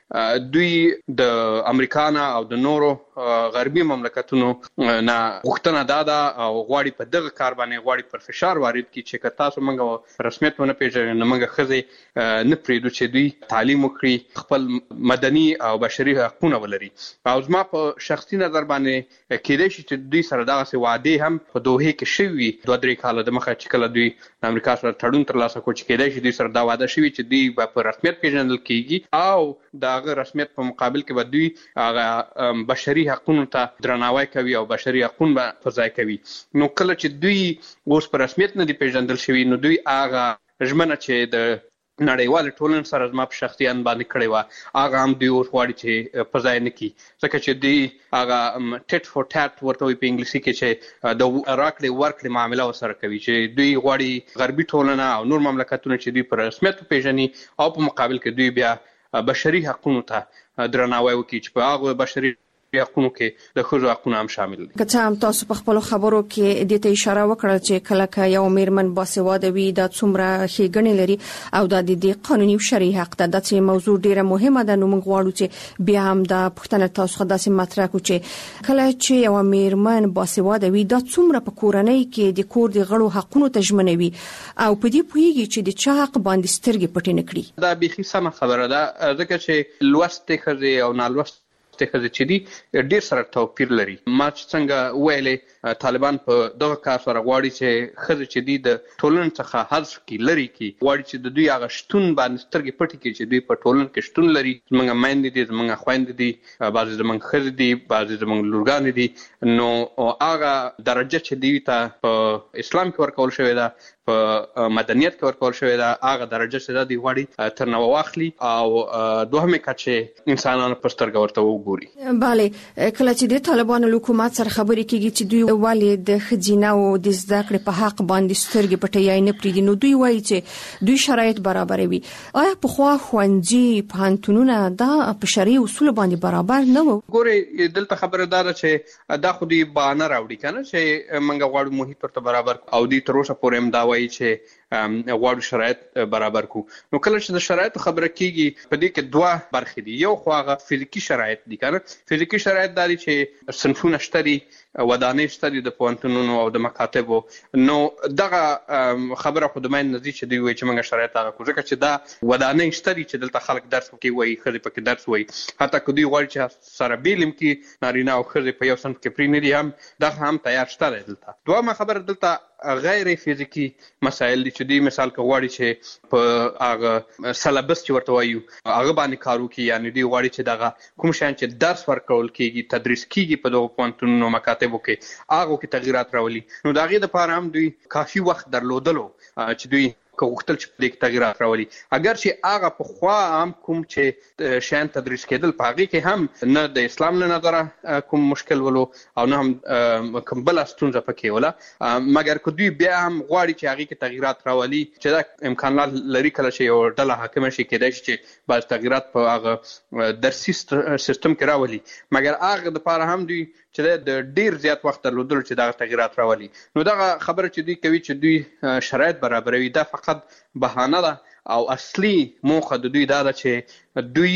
دوی د امریکا نه او د نورو غربي مملکتونو نه غوښتنه داده او غواړي په دغه کار باندې غواړي پر فشار وارد کړي چې که تاسو موږ رسمیت ونه پیژنئ نو موږ ښځې نه پرېږدو چې دوی تعلیم وکړي، خپل مدني او بشري حقونه ولري. او زما په شخصي نظر باندې کېدای شي چې دوی سره دغسې وعدې هم په دوحې کې شوي وي دوه درې کاله د مخه چې کله دوی د امریکا سره تړون ترلاسه کړو، چې کېدای شي دوی سره دا وعده شوي چې دوی به په رسمیت پیژندل کېږي او د هغه رسمیت په مقابل کې به دوی هغه بشري حقونو ته درناوی کوي او بشري حقونه به په ځای کوي. نو کله چې دوی اوس په رسمیت نه دي پیژندل شوي نو دوی هغه ژمنه چې د نړیوال ټولنې سره زما په شخصي اند باندې کړې وه هغه هم دوی اوس غواړي چې په ځای نه کړي، ځکه چې دوی هغه ټیټ فور ټاټ ورته وایي په انګلیسي کې چې د راکړې ورکړې معامله ورسره کوي، چې دوی غواړي غربي ټولنه او نور مملکتونه چې دوی په رسمیت وپېژني او په مقابل کې دوی بیا بشري حقونو ته درناوی وکړي چې په هغه بشري حقونو کې د ښځو حقونه هم شامل دي. که څه هم تاسو په خپلو خبرو کې دې ته اشاره وکړه چې کله که یو میرمن باسواده وي دا څومره ښېګڼې لري او دا د دې قانوني او شرعي حق ده، دا چې موضوع ډیره مهمه ده. نو موږ غواړو چې بیا هم دا پوښتنه تاسو خداسې مطرح کړو چې کله چې یو میرمن باسواده وي دا څومره په کورنۍ کې د کور د غړو حقونو ته ژمنوي او په دې پوهیږي چې د چا حق باندې سترګې پټې نه کړي. دا بیخي سمه خبره ده، ځکه چې لوستې ښځې او نالوستې ښځې چې دي ډېر سره توپیر لري. ما چې څنګه ویلې طالبان په دغه کار سره غواړي چې ښځې چې دي د ټولنې څخه حذف کړي، لرې کړي، غواړي چې د دوی هغه شتون باندې سترګې پټې کړي چې دوی په ټولنه کې شتون لري. زموږ میندې دي، زموږ خویندې دي، بعضې زموږ ښځې دي، بعضې زموږ لورګانې دي. نو هغه درجه چې دوی ته په اسلام کې ورکول شوې ده، په مدنیت کې ورکول شوې ده، هغه درجه چې ده دوی غواړي تر نوه واخلي او دوهمې کچې انسانانو په سترګه ورته وګوري. بله، کله چې د طالبانو حکومت سره خبرې کېږي چې دوی ولې د ښځینه او د زده کړې په حق باندې سترګې پټې نه پرېږدي، نو دوی وایي چې دوی شرایط برابروي. آیا پخوا ښوونځي پوهنتونونه دا په شرعي اصولو باندې برابر نه وو؟ ګورې دلته خبره دا ده چې دا خو دوی بهانه راوړي که نه چې موږ غواړو محیط ورته برابر او دوی تر اوسه پورې هم دا وایي چې غواړو شرایط برابر کو. نو کله چې د شرایطو خبره کېږي په دې کې دوه برخې دي. یو خو هغه فزیکي شرایط دي که نه، فزیکي شرایط دا دي چې صنفونه شته دي، ودانۍ شته دي د پوهنتونونو او د مکاتبو. نو دغه خبره خو د مین نه دي چې دوی وایي چې موږ شرایط هغه کړو، ځکه چې دا ودانۍ شته دي چې دلته خلک درس پکې وایي، ښځې پکې درس وایي. حتی که دوی غواړي چې سره بیلم کې نارینه او ښځې په یو صنف کې پرې نه دي، هم دغه هم تیار شته دی دلته. دویمه خبره دلته غیر فزیکی مسایل دي چې دوی مثال که غواړي چې په هغه سلبس چې ورته وایو هغه باندې کار وکړي، یعنې دوی غواړي چې دغه کوم شیان چې درس ورکول کېږي، تدریس کېږي په دغو پوهنتونونو مکاتبو کې، هغو کې تغیرات راولي. نو د هغې دپاره هم دوی کافي وخت درلودلو چې دوی که غوښتل چې په دې کې تغیرات راولي. اگر چې هغه پخوا هم کوم چې شیان تدریس کېدل په هغې کې هم نه د اسلام له نظره کوم مشکل ولو او نه هم کوم بله ستونزه پکې وله، مګر که دوی بیا هم غواړي چې هغې کې تغیرات راولي، چې دا امکانات لري کله چې یو ډله حاکمه شي، کېدای شي چې بعض تغیرات په هغه درسي سیستم کې راولي، مګر هغه دپاره هم دوی چې د ډیر زیات وخت درلودلو چې دغه تغیرات راولي. نو دغه خبره چې دوی کوي چې دوی شرایط برابروي، دا فقط بهانه ده او اصلي موخه د دوی دا ده چې دوی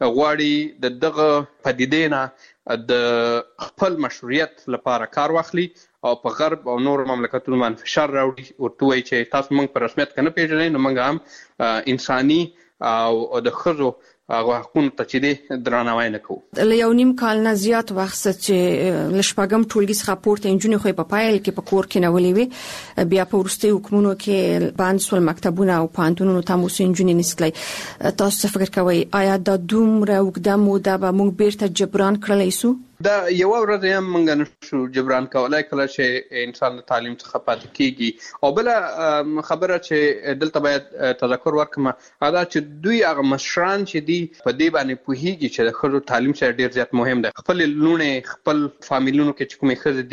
غواړي د دغه پدیدې نه د خپل مشروعیت لپاره کار واخلي او په غرب او نور مملکتونو باندې فشار راوړي، ورته وایي چې تاسو موږ په رسمیت که نه پېژنئ نو موږ هم انساني او د ښځو هغه حقونو ته چې دی درناوی نه کوو. له یو نیم کال نه زیات وخت چې له شپږم ټولګي څخه پورته نجونې خو په پایل کې په کور کې نولې وي، بیا په وروستیو حکمونو کې بند شول مکتبونه او پوهنتونونو ته مو نجونې نسلی. تاسو څه فکر کوئ؟ آیا دا دومره اوږده موده به موږ بیرته جبران کړلی سو؟ دا یوه ورځ هم موږ نشو جبران کولی کله چې انسان د تعلیم څخه پاتې کېږي. او بله خبره چې دلته باید تذکر ورکړم هغه دا چې دوی هغه مشران چې دي په دې باندې پوهېږي چې د ښځو تعلیم سره ډېر زیات مهم دی. خپل لوڼې خپل فامیلونو کې چې کومې ښځې دي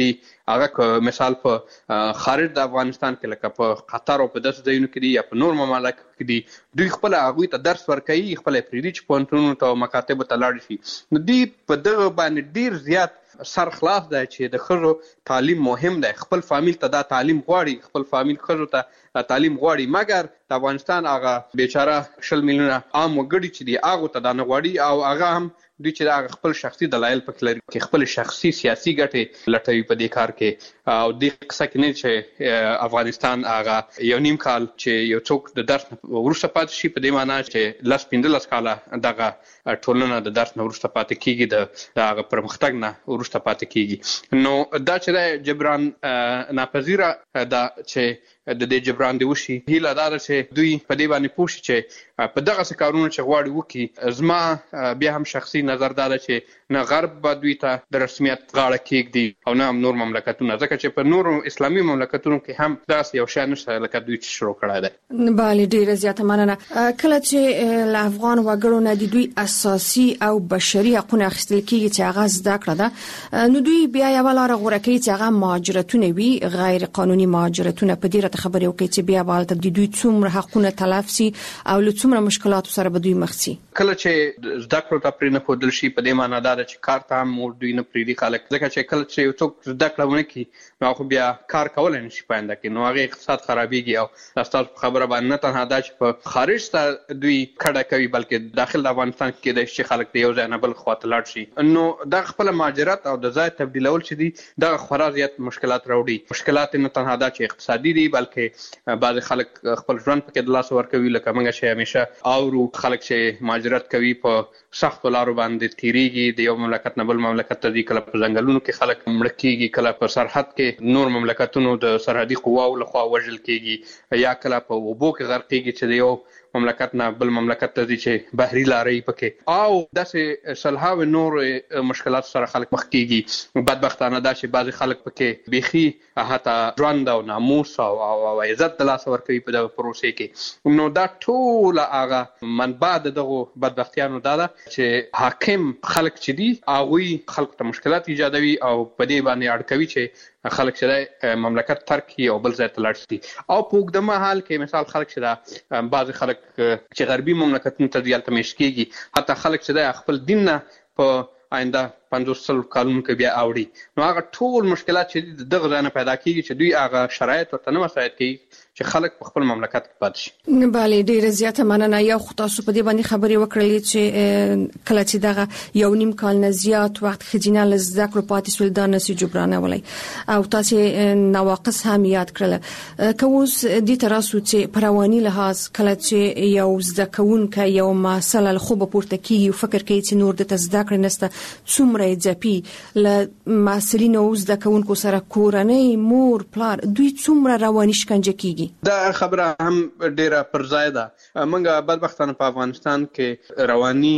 هغه مثال په خارج د افغانستان کې لکه په قطر او په داسې ځایونو کې دي یا په نور ممالکو کې دي، دوی خپل هغوی ته درس ورکوي، خپل پرېږدي چې پوهنتونونو ته او مکاتبو ته لاړ شي. نو دوی په دغه باندې ډیر زیات سر خلاص دی چې د ښځو تعلیم مهم دی، خپل فامیل ته دا تعلیم غواړي، خپل فامیل ښځو ته تعلیم غواړي، مګر د افغانستان هغه بیچاره شل میلیونه عام وګړي چې دي هغو ته دا نه غواړي، او هغه هم دوی چې دا خپل شخصي دلایل پکې لري چې خپل شخصي سیاسي ګټې لټوي په دې کار کې. او دې قصه کې نه چې افغانستان هغه یو نیم کال چې یو څوک د درس وروسته پاتې شي، په دې معنی چې لس پنځلس کاله دغه ټولنه د درس نه وروسته پاتې کیږي، د هغه پرمختګ نه وروسته پاتې کیږي. نو دا چې جبران ناپذیره دا چې د دې جبران دی وشي، هیله دا ده چې دوی په دې باندې پوه شي چې په دغه څه کارونه چې غواړي وکړي. زما بیا هم شخصي نظر دا ده چې نه غرب به دوی ته د رسمیت غاړه کېږدي او نه هم نور مملکتونه، ځکه چې په نورو اسلامي مملکتونو کې هم داسې یو شی نشته لکه دوی چې شروع کړی دی. بله، ډېره زیاته مننه. کله چې له افغان وګړو نه د دوی اساسي او بشري حقونه اخیستل کېږي چې هغه زده کړه ده، نو دوی بیا یوه لاره غوره کوي چې هغه مهاجرتونه وي، غیر قانوني مهاجرتونه. په دې راته خبرې وکړئ چې بیا به هلته د دوی څومره حقونه تلف سي او له څومره مشکلاتو سره به دوی مخ سي. کله چې زده کړو ته پرې نه ښودل شي، په دې معنی دا ده چې کار ته هم دوی نه پرېږدي خلک، ځکه چې کله چې یو څوک زده کړه ونه کړي نو هغه بیا کار کولی نه شي په آینده کې، نو هغې اقتصاد خرابېږي. او دا ستاسو په خبره باندې نه تنها دا چې په خارج ته دوی کډه کوي، بلکې داخل د افغانستان کې کېدای شي چې خلک د یو ځای نه بل خوا ته لاړ شي. نو دا خپله مهاجرت او د ځای تبدیلول چې دي دغه خورا زیات مشکلات راوړي. مشکلات نه تنها دا چې اقتصادي دي، بلکې بعضې خلک خپل ژوند پکې د لاسه ورکوي، لکه موږ چې همیشه اورو خلک چې مهاجرت کوي په سختو لارو باندې تیریږي، د یو مملکت نه بل مملکت ته ځي، کله په ځنګلونو کې خلک مړه کېږي، کله په سرحد کې نور مملکتونو د سرحدي قواو لخوا وژل کېږي، یا کله په اوبو کې غرق کېږي چې د یو مملکت نه بل مملکت ته ځي چې بحري لارې پکې، او داسې سلهاوې نور مشکلات سره خلک مخ کېږي. بدبختانه دا چې بعضې خلک پکې بیخي حتی ژوند او ناموس او او عزت د لاسه ورکوي په دغه پروسې کې. نو دا ټوله هغه منبع د دغو بدبختیانو دا ده چې حاکم خلک چې دي هغوی خلکو ته مشکلات ایجادوي او په دې باندې اړ کوي چې خلک چې مملکت ترک کړي او بل ځای ته لاړ شي. او په اوږده مهال کې مثال خلک چې دا بعضې خلک چې غربي مملکتونو ته ځي هلته میشت کېږي، حتی خلک چې دا خپل دین نه په آینده پنځوس سلو کالونو کې بیا اوړي، نو هغه ټول مشکلات چې د دغه ځای نه پیدا کېږي چې دوی هغه شرایط ورته نه مساعد کوي چې خلک په خپل مملکت کې پاتې شي. بله، ډېره زیاته مننه. یو خو تاسو په دې باندې خبرې وکړلې چې کله چې دغه یو نیم کال نه زیات وخت ښځینه له زده کړو پاتې شول دا نسي جبرانولی، او تاسې نواقص هم یاد کړله. که اوس دې ته راسو چې په رواني لحاظ کله چې یو زده کوونکی یو مسله له خوبه پورته کېږي او فکر کوي چې نور دته زده کړې نشته، څومره یې ځپي له محصلینو او زده کوونکو سره کورنۍ، مور، پلار، دوی څومره رواني شکنجه کېږي. دا خبره هم ډیره پر ځای ده. موږ بدبختانه په افغانستان کې رواني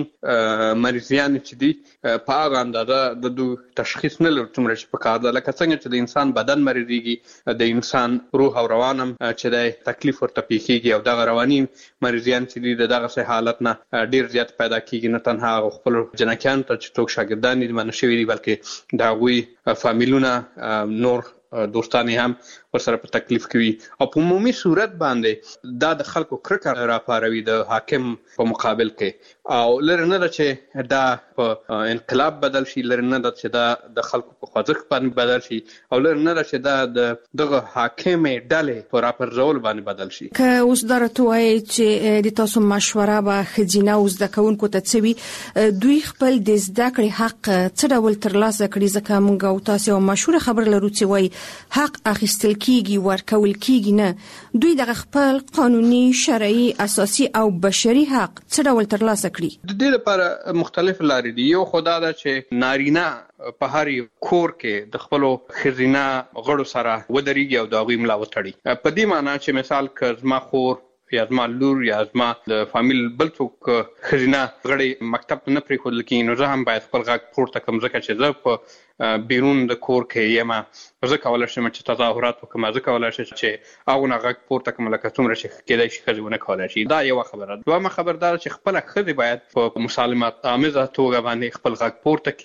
مریضیان چې دي په هغه اندازه د دوی تشخیص نه لرو څومره چې پکار ده، لکه څنګه چې د انسان بدن مریضیږي، د انسان روح او روان هم چې د تکلیف ورته پیښیږي، او دغه رواني مریضیان چې دي د دغه حالت نه ډیر زیات پیدا کیږي. نه تنها خپل جنکیانو ته چې څوک شاګردان دي منع شوي دي، بلکې د هغوی فامیلونه نور دوستانی هم ورسره په تکلیف کوي. او په عمومي صورت باندې دا د خلکو کرکه راپاروي د حاکم په مقابل کې، او لري نه ده چې دا په انقلاب بدل شي، لري نه ده چې دا د خلکو په خوځښت باندې بدل شي، او لري نه ده چې دا د دغه حاکمې ډلې په راپرځول باندې بدل شي. که اوس دا راته وایي چې د تاسو مشوره به ښځینه او زده کوونکو ته څه وي، دوی خپل د زده کړې حق څه ډول ترلاسه کړي؟ ځکه موږ او تاسو یو مشهوره خبره لرو چې وایي حق اخیستل کیږي ورکول کیږي نه، دوی دغه خپل قانوني، شرعي، اساسي او بشري حق څه ډول ترلاسه کړي؟ د دې لپاره مختلف لارې دي. یو خدا ده چې نارینه په هر کور کې د خپلو ښځینه غړو سره ودرېږي او د هغوی ملا وتړي. په دې معنی چې مثال که زما خور یا زما لور یا زما د فامیل بل څوک ښځینه غړی مکتب ته نه پرېښودل کېږي، نو زه هم باید خپل غږ پورته کړم، ځکه چې زه په بیرون د کور کې یم، زه کولی شم چې تظاهرات وکړم، زه کولی شم چې هغونه غږ پورته کړم لکه څومره چې کېدای شي ښځې ونه کولی شي. دا یوه خبره. دویمه خبر دا چې خپله ښځې باید په مسالمت آمیزه توګه باندې خپل غږ پورته کړي،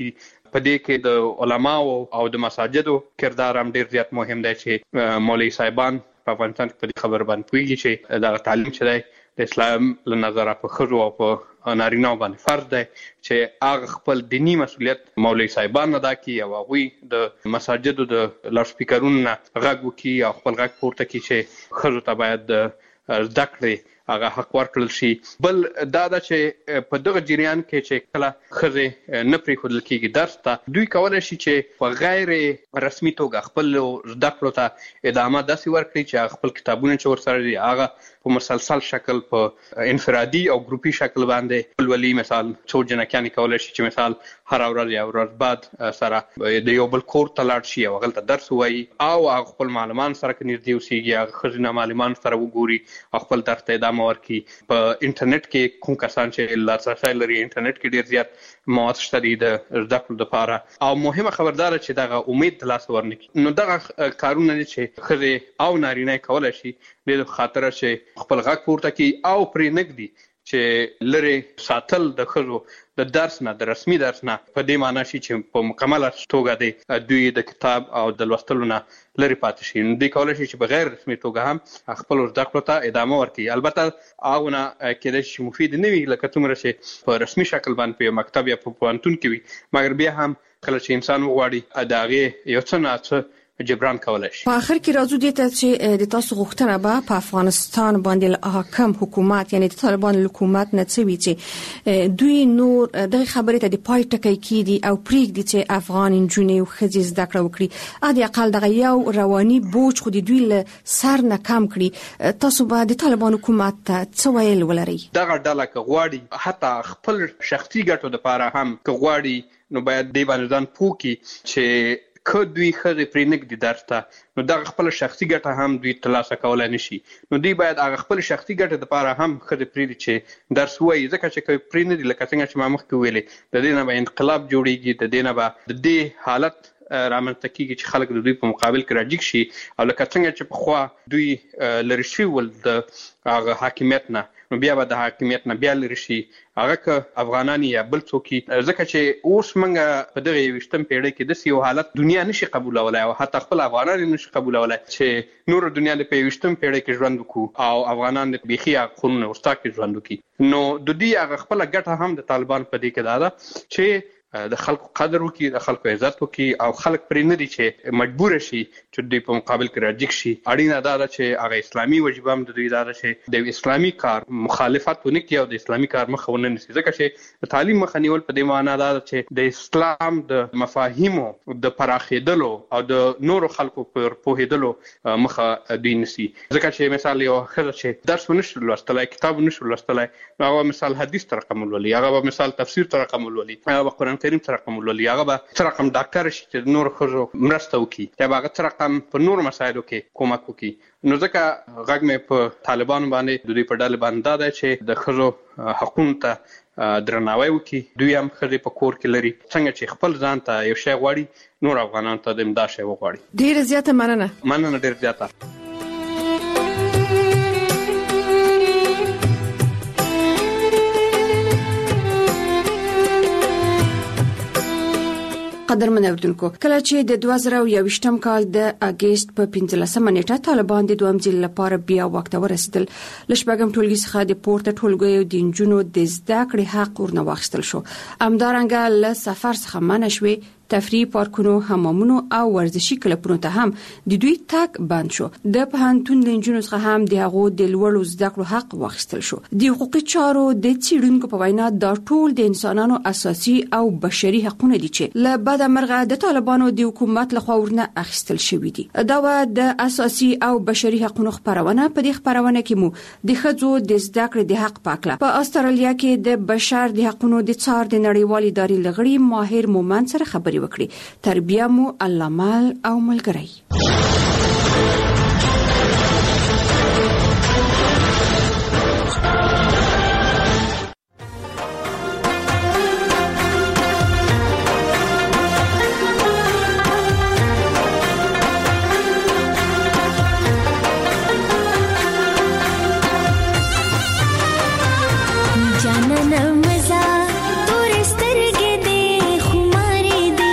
په دې کې د علماو او د مساجدو کردار هم ډیر زیات مهم دی چې مولوي صاحبان په افغانستان کې په دې خبر باندې پوهیږي چې دا تعلیم چې دی د اسلام له نظره په ښځو او په نارینه‌و باندې فرض دی چې هغه خپل دینی مسؤلیت مولوي صاحبان ادا کړي او هغوی د مساجدو د لاوډ سپیکرونو نه غږ وکړي او خپل غږ پورته کړي چې ښځو ته باید زده کړې هغه حق ورکړل شي. بل دا ده چې په دغه جریان کې چې کله ښځې نه پرېښودل کېږي درس ته، دوی کولی شي چې په غیر رسمي توګه خپل زده کړو ته ادامه داسې ورکړي چې هغه خپل کتابونه چې ورسره دي هغه په مسلسل شکل په انفرادي او ګروپي شکل باندې ولولي. مثال څو جنکیانې کولی شي چې مثال هره ورځ یا ورځ بعد سره د یو بل کور ته لاړ شي او هغلته درس ووایي او هغه خپل معلمان سره که نږدې اوسېږي هغه ښځینه معلمان سره وګوري او خپل درس ته ادامه ورکړي. په انټرنیټ کې کوم کسان چې لاسرسی لري انټرنیټ کې ډیر زیات مواد شته دي د زده کړو لپاره او مهمه خبردار چې دغه امید د لاسه ورنکړي. نو دغه کارونه چې ښځې او نارینه کولی شي د خاطره چې خپل غږ پورته کړي او پرې نږدي چې لرې ساتل د ښځو د درس نه د رسمي درس نه په دې معنی شي چې په مکمله توګه دی دوی د کتاب او د لوستلو نه لرې پاتې شي. دوی کولی شي چې بغیر رسمي توګه هم خپل زده کړو ته ادامه ورکړي. البته هغه نه کېدای شي مفید نه وي لکه څومره چې په رسمي شکل باندې په مکتب یا په پوهنتون کې وي، مګر بیا هم کله چې انسان وغواړي د هغې یو څه نه څه جبران کولای شي. په اخر کې راځو دې ته چې د تاسو غوښتنه به په افغانستان باندې حاکم حکومت یعنی د طالبان حکومت نه څه وی چې دوی نور دغه خبرې ته د پای ټکی کیدي او پریږدي چې افغان انجونې او ښځې زده کړه وکړي. ا دې اقل دغه یو رواني بوج خو د دوی له سر نه کم کړي. تاسو به د طالبان حکومت ته څه ویل ولري؟ دغه ډله که غواړي حتی خپل شخصي ګټو لپاره هم که غواړي نو باید دې باندې ځان پوه کړي چې که دوی ښځې پرې نږدي درس ته نو دغه خپله شخصي ګټه هم دوی ترلاسه کولی نه شي. نو دوی باید هغه خپل شخصي ګټې دپاره هم ښځې پرېږدي چې درس ووایي، ځکه چې که پرې نه دي لکه څنګه چې ما مخکې ویلې د دې نه به انقلاب جوړېږي، د دې نه به د دې حالت رامنځته کېږي چې خلک د دوی په مقابل کې راجګ شي او لکه څنګه چې پخوا دوی لرې شوي ول د هغه حاکمیت نه، نو بیا به د حاکمیت نه بیا لرې شي. هغه که افغانان یا بل څوک ځکه چې اوس موږ په دغه یوویشتم پیړۍ کې داسې یو حالت دنیا نشي قبولولی او حتی خپل افغانان یې نشي قبولولی چې نور دنیا د په یوویشتم پیړۍ کې ژوند وکړو او افغانان د بیخي هغه قانون وروسته کې ژوند وکړي. نو د دوی هغه خپله ګټه هم د طالبان په دې کې دا ده چې د خلکو قدر وکړي، د خلکو عزت وکړي او خلک پرې نه دي چې مجبور شي چې دوی په مقابل کې راجګ شي. اړینه دا ده چې هغه اسلامي وجیبه هم د دوی دا ده چې د اسلامي کار مخالفت ونه کړي او د اسلامي کار مخه ونه نیسي، ځکه چې د تعلیم مخه نیول په دې معنا دا ده چې د اسلام د مفاهیمو د پراخېدلو او د نورو خلکو پر پوهېدلو مخه دوی نیسي. ځکه چې مثال یو ښځه چې درس ونشي لوستلی، کتاب ونشي لوستلی، نو هغه مثال حدیث ته رقم ولولي، هغه به مثال تفسیر ته رقم ولولي، هغه به قرآن کریم ته رقم ولولي، هغه به څه رقم ډاکټر شي چې د نورو ښځو مرسته وکړي یا به هغه څه رقم په نورو مسایلو کې کومک وکړي. نو ځکه غږ مې په طالبانو باندې د دوی په ډلې باندې دا دی چې د ښځو حقونو ته درناوی وکړي. دوی هم ښځې په کور کې لري، څنګه چې خپل ځان ته یو شی غواړي نور افغانانو ته د همدا شی وغواړي. ډېره زیاته مننه. مننه ډېر زیاته. قدرمن اوریدونکو، کله چې د دوه زره یوویشتم کال د اگست په پنځلسمه نیټه طالبان د دویم ځل لپاره بیا واک ته ورسېدل، له شپږم ټولګي څخه د پورته ټولګیو د نجونو د زده کړې حق ورنه واخیستل شو. همدارنګه له سفر څخه منع شوې، تفریح پارکونو، حمامونو او ورزشي کلبونو ته هم د دوی تګ بند شو. د پوهنتون د نجونو څخه هم د هغو د لوړو زده کړو حق واخیستل شو. د حقوقي چارو د څیړونکو په وینا دا ټول د انسانانو اساسي او بشري حقونه دي چې له بده مرغه د طالبانو د حکومت لخوا ورنه اخیستل شوي دي. دا و د اساسي او بشري حقوقو خبرونه. په دې خبرونه کې مو د ښځو د زده کړې د حق پاکله په استرالیا کې د بشر د حقوقو د څار د نړیوال ادارې لغړي ماهر مومن سره خبري وکړي. تربیه مو الله مال او ملګری. जाना न मजा तोरे स्तर के दे खुमारी दे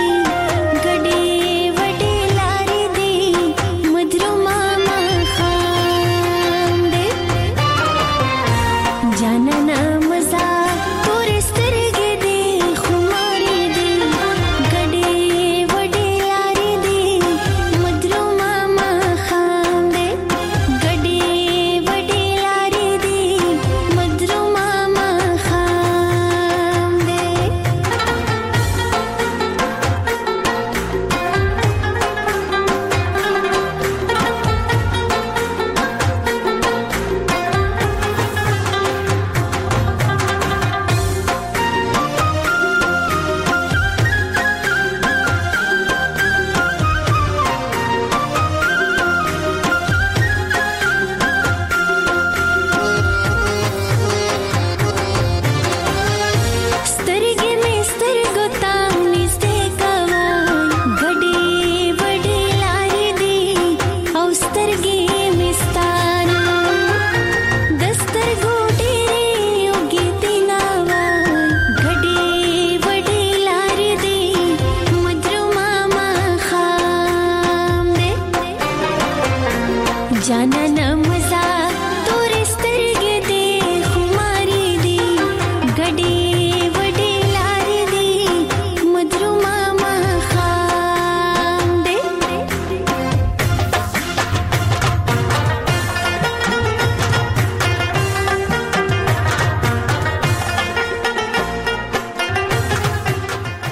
جانان